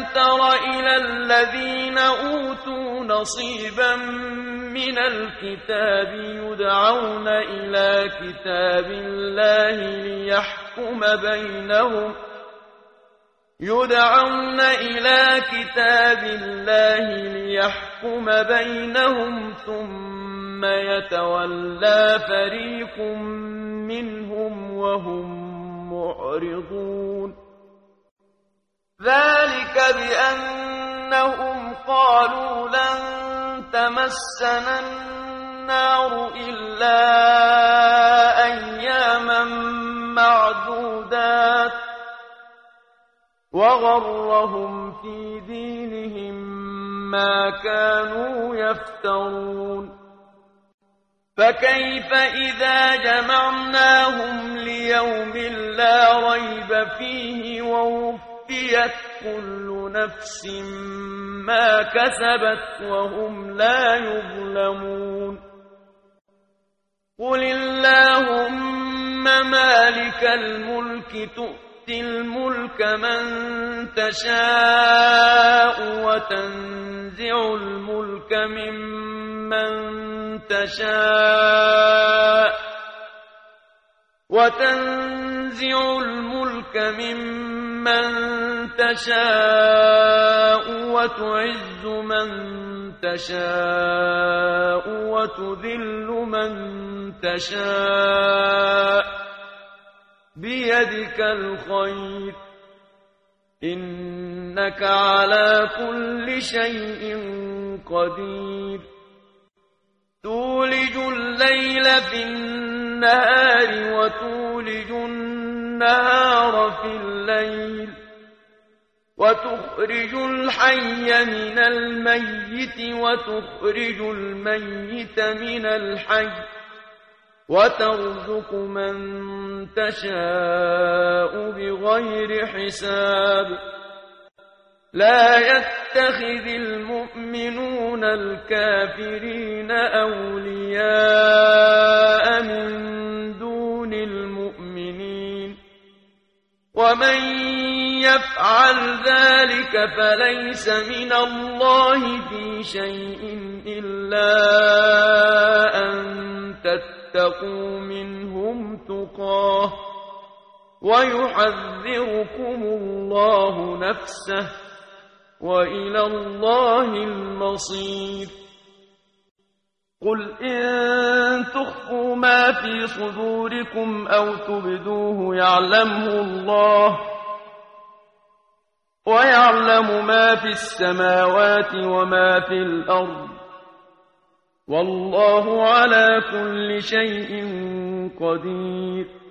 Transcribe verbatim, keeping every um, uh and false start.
تر إلى الذين أوتوا نصيبا من الكتاب يدعون إلى كتاب الله ليحكم بينهم يدعون إلى كتاب الله ليحكم بينهم ثم يتولى فريق منهم وهم معرضون ذلك بأنهم قالوا لن تمسنا النار إلا أياما معدودات وغرهم في دينهم ما كانوا يفترون فكيف إذا جمعناهم ليوم لا ريب فيه ووفيت كل نفس ما كسبت وهم لا يظلمون قل اللهم مالك الملك تؤتي الملك من تشاء وتنزع الملك ممن تشاء وتنزع الملك ممن تشاء وتعز من تشاء وتذل من تشاء بيدك الخير إنك على كل شيء قدير تولج الليل في النهار وتولج النهار في الليل وتخرج الحي من الميت وتخرج الميت من الحي وترزق من تشاء بغير حساب لا يتخذ المؤمنون الكافرين أولياء من دون المؤمنين ومن يفعل ذلك فليس من الله في شيء إلا أن تتقوا منهم تقاه ويحذركم الله نفسه وإلى الله المصير قل إن تخفوا ما في صدوركم أو تبدوه يعلمه الله ويعلم ما في السماوات وما في الأرض والله على كل شيء قدير